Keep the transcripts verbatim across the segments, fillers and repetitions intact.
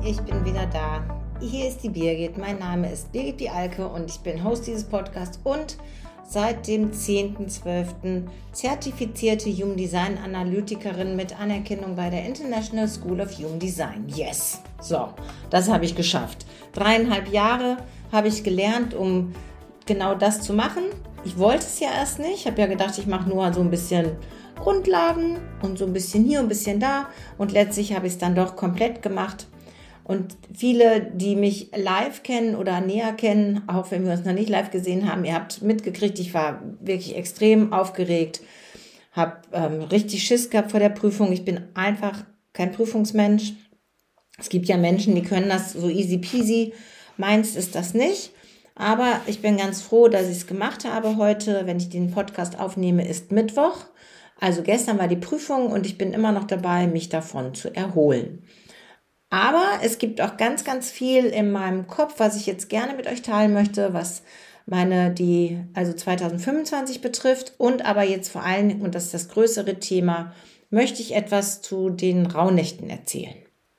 ich bin wieder da. Hier ist die Birgit. Mein Name ist Birgit die Alke und ich bin Host dieses Podcasts und seit dem zehnten zwölften zertifizierte Human Design Analytikerin mit Anerkennung bei der International School of Human Design. Yes! So, das habe ich geschafft. Dreieinhalb Jahre habe ich gelernt, um genau das zu machen. Ich wollte es ja erst nicht. Ich habe ja gedacht, ich mache nur so ein bisschen Grundlagen und so ein bisschen hier und ein bisschen da. Und letztlich habe ich es dann doch komplett gemacht. Und viele, die mich live kennen oder näher kennen, auch wenn wir uns noch nicht live gesehen haben, ihr habt mitgekriegt, ich war wirklich extrem aufgeregt, habe ähm, richtig Schiss gehabt vor der Prüfung. Ich bin einfach kein Prüfungsmensch. Es gibt ja Menschen, die können das so easy peasy. Meins ist das nicht. Aber ich bin ganz froh, dass ich es gemacht habe heute. Wenn ich den Podcast aufnehme, ist Mittwoch. Also gestern war die Prüfung und ich bin immer noch dabei, mich davon zu erholen. Aber es gibt auch ganz, ganz viel in meinem Kopf, was ich jetzt gerne mit euch teilen möchte, was meine, die, also zwanzig fünfundzwanzig betrifft. Und aber jetzt vor allem, und das ist das größere Thema, möchte ich etwas zu den Rauhnächten erzählen.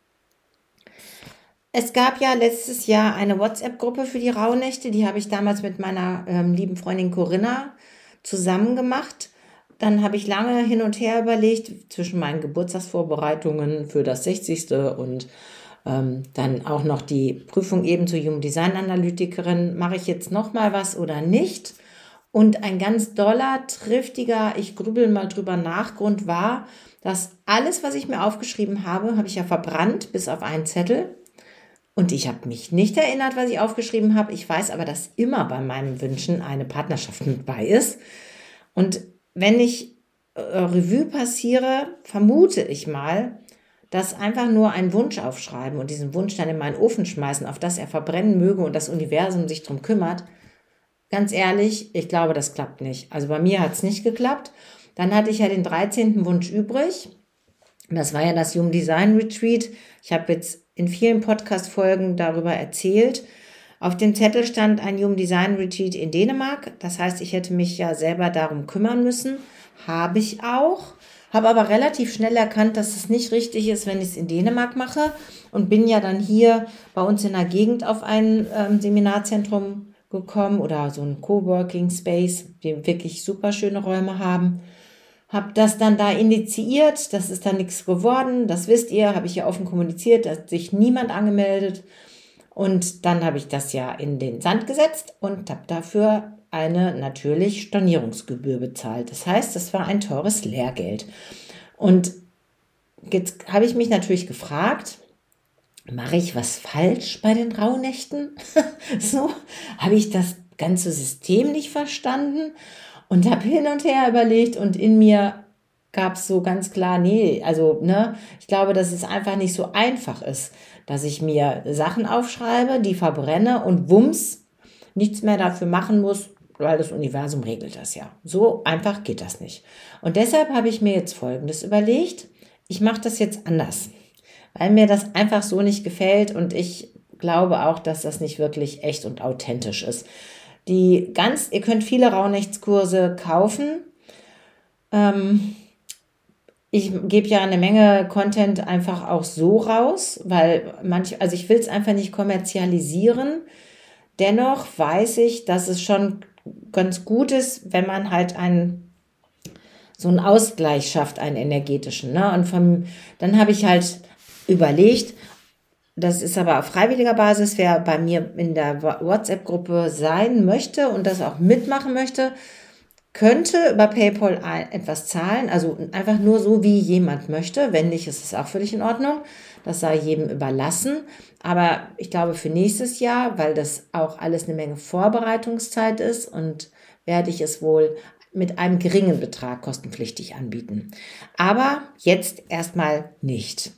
Es gab ja letztes Jahr eine WhatsApp-Gruppe für die Rauhnächte, die habe ich damals mit meiner ähm, lieben Freundin Corinna zusammen gemacht. Dann habe ich lange hin und her überlegt, zwischen meinen Geburtstagsvorbereitungen für das sechzigste und ähm, dann auch noch die Prüfung eben zur Human Design Analytikerin. Mache ich jetzt nochmal was oder nicht? Und ein ganz doller, triftiger, ich grübel mal drüber nach, Grund war, dass alles, was ich mir aufgeschrieben habe, habe ich ja verbrannt, bis auf einen Zettel. Und ich habe mich nicht erinnert, was ich aufgeschrieben habe. Ich weiß aber, dass immer bei meinen Wünschen eine Partnerschaft mit bei ist. Und wenn ich äh, Revue passiere, vermute ich mal, dass einfach nur einen Wunsch aufschreiben und diesen Wunsch dann in meinen Ofen schmeißen, auf das er verbrennen möge und das Universum sich drum kümmert. Ganz ehrlich, ich glaube, das klappt nicht. Also bei mir hat es nicht geklappt. Dann hatte ich ja den dreizehnten Wunsch übrig. Das war ja das Human Design Retreat. Ich habe jetzt in vielen Podcast-Folgen darüber erzählt. Auf dem Zettel stand ein Human Design Retreat in Dänemark. Das heißt, ich hätte mich ja selber darum kümmern müssen. Habe ich auch. Habe aber relativ schnell erkannt, dass es nicht richtig ist, wenn ich es in Dänemark mache. Und bin ja dann hier bei uns in der Gegend auf ein ähm, Seminarzentrum gekommen oder so ein Coworking Space, die wirklich super schöne Räume haben. Habe das dann da initiiert. Das ist dann nichts geworden. Das wisst ihr, habe ich ja offen kommuniziert. Da hat sich niemand angemeldet. Und dann habe ich das ja in den Sand gesetzt und habe dafür eine natürlich Stornierungsgebühr bezahlt. Das heißt, das war ein teures Lehrgeld. Und jetzt habe ich mich natürlich gefragt, mache ich was falsch bei den Rauhnächten? So, habe ich das ganze System nicht verstanden und habe hin und her überlegt und in mir gab es so ganz klar, nee, also ne, ich glaube, dass es einfach nicht so einfach ist, dass ich mir Sachen aufschreibe, die verbrenne und wumms, nichts mehr dafür machen muss, weil das Universum regelt das ja. So einfach geht das nicht. Und deshalb habe ich mir jetzt Folgendes überlegt. Ich mache das jetzt anders, weil mir das einfach so nicht gefällt und ich glaube auch, dass das nicht wirklich echt und authentisch ist. Die ganz, ihr könnt viele Rauhnächtskurse kaufen. Ähm, Ich gebe ja eine Menge Content einfach auch so raus, weil manch, also ich will es einfach nicht kommerzialisieren. Dennoch weiß ich, dass es schon ganz gut ist, wenn man halt einen, so einen Ausgleich schafft, einen energetischen. Ne? Und vom, dann habe ich halt überlegt, das ist aber auf freiwilliger Basis, wer bei mir in der WhatsApp-Gruppe sein möchte und das auch mitmachen möchte, könnte über PayPal etwas zahlen, also einfach nur so, wie jemand möchte. Wenn nicht, ist es auch völlig in Ordnung. Das sei jedem überlassen. Aber ich glaube, für nächstes Jahr, weil das auch alles eine Menge Vorbereitungszeit ist, und werde ich es wohl mit einem geringen Betrag kostenpflichtig anbieten. Aber jetzt erstmal nicht.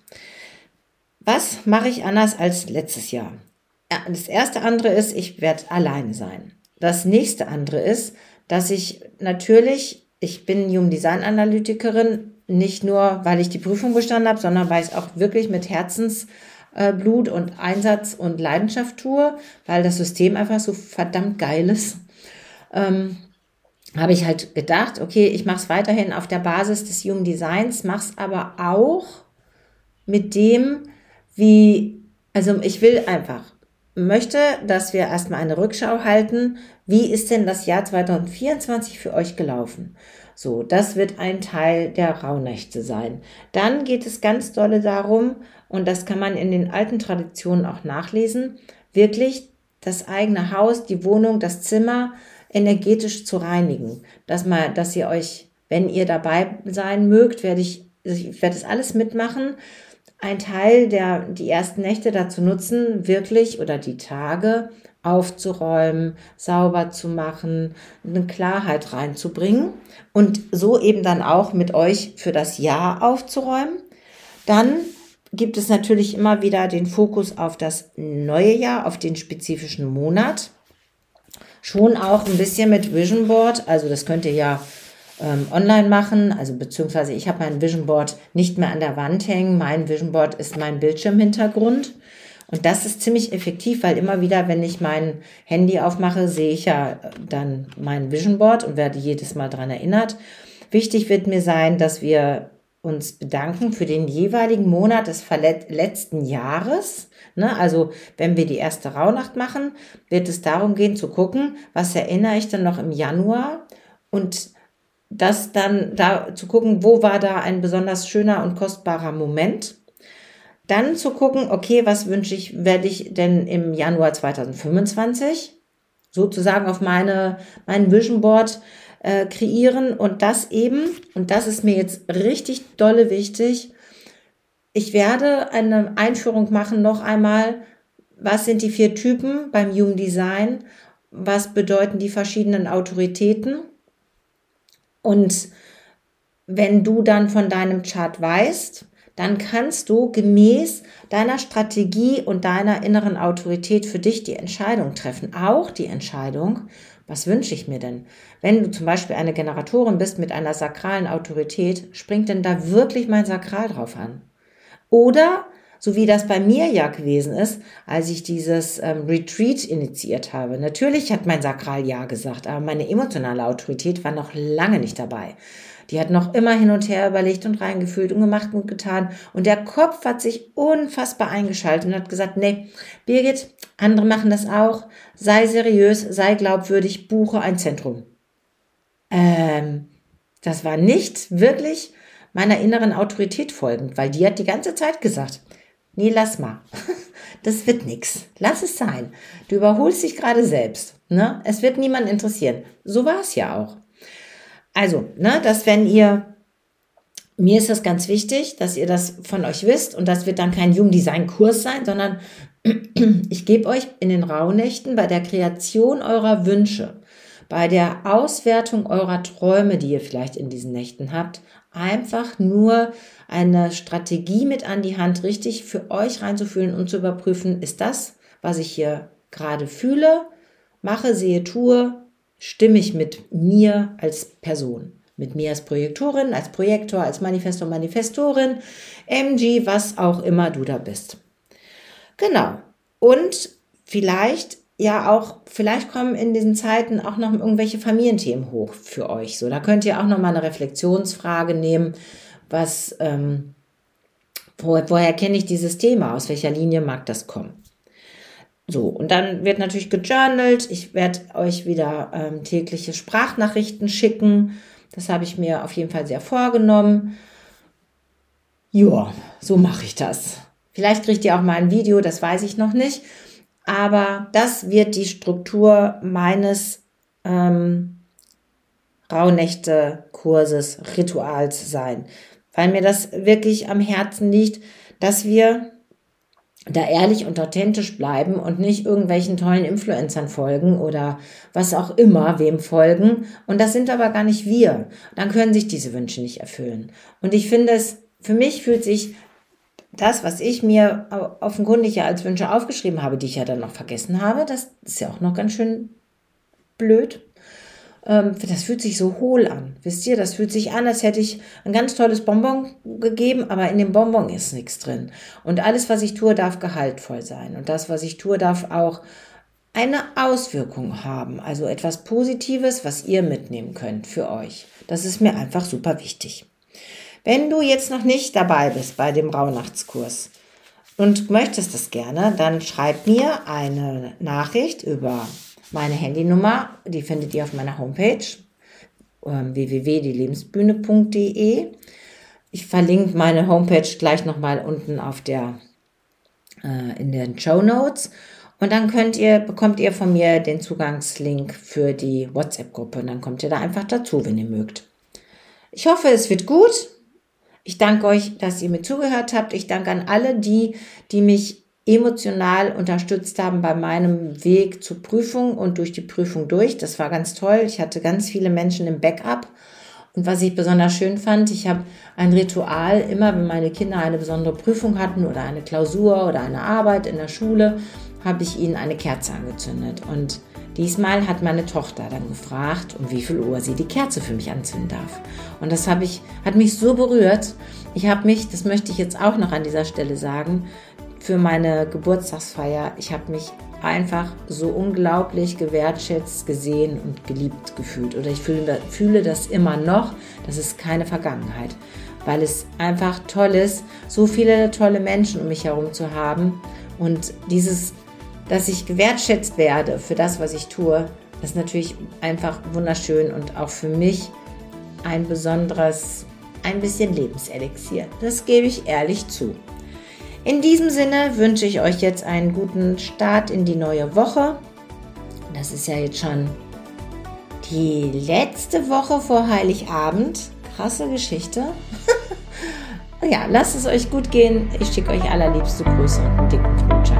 Was mache ich anders als letztes Jahr? Das erste andere ist, ich werde alleine sein. Das nächste andere ist, dass ich natürlich, ich bin Human Design Analytikerin, nicht nur, weil ich die Prüfung bestanden habe, sondern weil ich es auch wirklich mit Herzensblut und Einsatz und Leidenschaft tue, weil das System einfach so verdammt geil ist. Ähm, habe ich halt gedacht, okay, ich mache es weiterhin auf der Basis des Human Designs, mache es aber auch mit dem, wie Also ich will einfach, möchte, dass wir erstmal eine Rückschau halten. Wie ist denn das Jahr zwanzig vierundzwanzig für euch gelaufen? So, das wird ein Teil der Rauhnächte sein. Dann geht es ganz dolle darum, und das kann man in den alten Traditionen auch nachlesen, wirklich das eigene Haus, die Wohnung, das Zimmer energetisch zu reinigen. Dass mal, dass ihr euch, wenn ihr dabei sein mögt, werde ich, ich werde das alles mitmachen, ein Teil der, die ersten Nächte dazu nutzen, wirklich oder die Tage aufzuräumen, sauber zu machen, eine Klarheit reinzubringen und so eben dann auch mit euch für das Jahr aufzuräumen. Dann gibt es natürlich immer wieder den Fokus auf das neue Jahr, auf den spezifischen Monat. Schon auch ein bisschen mit Vision Board, also das könnt ihr ja ähm, online machen, also beziehungsweise ich habe mein Vision Board nicht mehr an der Wand hängen. Mein Vision Board ist mein Bildschirmhintergrund. Und das ist ziemlich effektiv, weil immer wieder, wenn ich mein Handy aufmache, sehe ich ja dann mein Vision Board und werde jedes Mal daran erinnert. Wichtig wird mir sein, dass wir uns bedanken für den jeweiligen Monat des letzten Jahres. Ne? Also wenn wir die erste Rauhnacht machen, wird es darum gehen zu gucken, was erinnere ich dann noch im Januar und das dann da zu gucken, wo war da ein besonders schöner und kostbarer Moment. Dann zu gucken, okay, was wünsche ich, werde ich denn im Januar zwanzig fünfundzwanzig sozusagen auf meine, mein Vision Board äh, kreieren und das eben, und das ist mir jetzt richtig dolle wichtig, ich werde eine Einführung machen noch einmal, was sind die vier Typen beim Human Design, was bedeuten die verschiedenen Autoritäten und wenn du dann von deinem Chart weißt, dann kannst du gemäß deiner Strategie und deiner inneren Autorität für dich die Entscheidung treffen. Auch die Entscheidung, was wünsche ich mir denn? Wenn du zum Beispiel eine Generatorin bist mit einer sakralen Autorität, springt denn da wirklich mein Sakral drauf an? Oder, so wie das bei mir ja gewesen ist, als ich dieses ähm, Retreat initiiert habe. Natürlich hat mein Sakral ja gesagt, aber meine emotionale Autorität war noch lange nicht dabei. Die hat noch immer hin und her überlegt und reingefühlt und gemacht und getan. Und der Kopf hat sich unfassbar eingeschaltet und hat gesagt, nee, Birgit, andere machen das auch. Sei seriös, sei glaubwürdig, buche ein Zentrum. Ähm, das war nicht wirklich meiner inneren Autorität folgend, weil die hat die ganze Zeit gesagt, nee, lass mal. Das wird nix. Lass es sein. Du überholst dich gerade selbst. Ne? Es wird niemanden interessieren. So war es ja auch. Also, ne, dass wenn ihr, mir ist das ganz wichtig, dass ihr das von euch wisst und das wird dann kein Human Design Kurs sein, sondern ich gebe euch in den Rauhnächten bei der Kreation eurer Wünsche, bei der Auswertung eurer Träume, die ihr vielleicht in diesen Nächten habt, einfach nur eine Strategie mit an die Hand, richtig für euch reinzufühlen und zu überprüfen, ist das, was ich hier gerade fühle, mache, sehe, tue, stimme ich mit mir als Person, mit mir als Projektorin, als Projektor, als Manifestor, Manifestorin, M G, was auch immer du da bist. Genau. Und vielleicht ja auch, vielleicht kommen in diesen Zeiten auch noch irgendwelche Familienthemen hoch für euch. So, da könnt ihr auch noch mal eine Reflexionsfrage nehmen, was, ähm, wo, woher kenne ich dieses Thema, aus welcher Linie mag das kommen? So, und dann wird natürlich gejournalt. Ich werde euch wieder ähm, tägliche Sprachnachrichten schicken. Das habe ich mir auf jeden Fall sehr vorgenommen. Ja, so mache ich das. Vielleicht kriegt ihr auch mal ein Video, das weiß ich noch nicht. Aber das wird die Struktur meines ähm, Rauhnächte-Kurses, Rituals sein. Weil mir das wirklich am Herzen liegt, dass wir da ehrlich und authentisch bleiben und nicht irgendwelchen tollen Influencern folgen oder was auch immer, wem folgen. Und das sind aber gar nicht wir. Dann können sich diese Wünsche nicht erfüllen. Und ich finde es, für mich fühlt sich das, was ich mir offenkundig ja als Wünsche aufgeschrieben habe, die ich ja dann noch vergessen habe, das ist ja auch noch ganz schön blöd. Das fühlt sich so hohl an. Wisst ihr, das fühlt sich an, als hätte ich ein ganz tolles Bonbon gegeben, aber in dem Bonbon ist nichts drin. Und alles, was ich tue, darf gehaltvoll sein. Und das, was ich tue, darf auch eine Auswirkung haben. Also etwas Positives, was ihr mitnehmen könnt für euch. Das ist mir einfach super wichtig. Wenn du jetzt noch nicht dabei bist bei dem Rauhnachtskurs, und möchtest das gerne, dann schreib mir eine Nachricht über meine Handynummer. Die findet ihr auf meiner Homepage w w w punkt die lebensbühne punkt d e. Ich verlinke meine Homepage gleich nochmal unten auf der, äh, in den Shownotes. Und dann könnt ihr, bekommt ihr von mir den Zugangslink für die WhatsApp-Gruppe. Und dann kommt ihr da einfach dazu, wenn ihr mögt. Ich hoffe, es wird gut. Ich danke euch, dass ihr mir zugehört habt. Ich danke an alle die, die mich emotional unterstützt haben bei meinem Weg zur Prüfung und durch die Prüfung durch. Das war ganz toll. Ich hatte ganz viele Menschen im Backup. Und was ich besonders schön fand, ich habe ein Ritual, immer wenn meine Kinder eine besondere Prüfung hatten oder eine Klausur oder eine Arbeit in der Schule, habe ich ihnen eine Kerze angezündet. Und diesmal hat meine Tochter dann gefragt, um wie viel Uhr sie die Kerze für mich anzünden darf. Und das habe ich, hat mich so berührt. Ich habe mich, das möchte ich jetzt auch noch an dieser Stelle sagen, für meine Geburtstagsfeier, ich habe mich einfach so unglaublich gewertschätzt, gesehen und geliebt gefühlt. Oder ich fühle, fühle das immer noch. Das ist keine Vergangenheit, weil es einfach toll ist, so viele tolle Menschen um mich herum zu haben. Und dieses, dass ich gewertschätzt werde für das, was ich tue, ist natürlich einfach wunderschön und auch für mich ein besonderes, ein bisschen Lebenselixier. Das gebe ich ehrlich zu. In diesem Sinne wünsche ich euch jetzt einen guten Start in die neue Woche. Das ist ja jetzt schon die letzte Woche vor Heiligabend. Krasse Geschichte. Ja, lasst es euch gut gehen. Ich schicke euch allerliebste Grüße und einen dicken Knutscher.